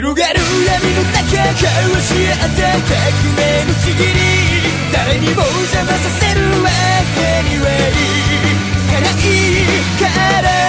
広がる闇の中交わし合った革命のちぎり、誰にも邪魔させるわけにはいかないから